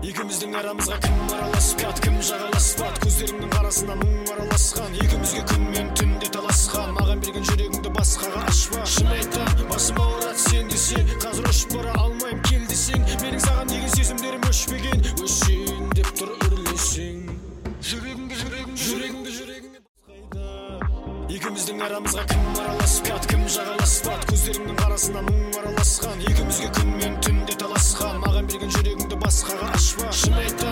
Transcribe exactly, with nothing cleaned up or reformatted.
Екеуміздің арамызға кім араласпады, кім жағаласпады. Көздеріңнің арасына мұң араласқан, екеумізге күн мен түнде таласқан. Маған берген жүрегіңді басқаға ашпа. Шын айтам, басым ауырады сен десе, қазір ұшып бара алмайым кел десең. Менің саған деген сезімдерім өшпеген, өшейін деп тұр үрлесең. Жүрегіңді, жүрегіңді, жүрегіңді, жүрегіңді басқайда. Екеуміздің арамызға кім араласпады, кім жағаласпады. Көздеріңнің арасына мұң араласқан, екеумізге күн мен түнде таласқан. Маған берген жүрегіңді басқаға ашпа. Шын айтам,